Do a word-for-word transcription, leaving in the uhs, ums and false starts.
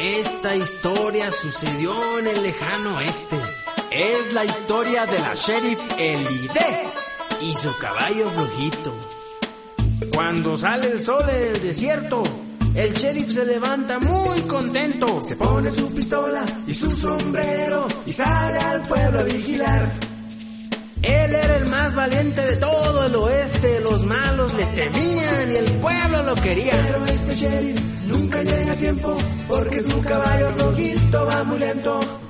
Esta historia sucedió en el lejano oeste. Es la historia de la sheriff Elide y su caballo flojito. Cuando sale el sol en el desierto, el sheriff se levanta muy contento. Se pone su pistola y su sombrero y sale al pueblo a vigilar. Él era el más valiente de todo el oeste. Los malos le temían y el pueblo lo quería. Pero este sheriff nunca llega a tiempo porque su caballo rojito va muy lento.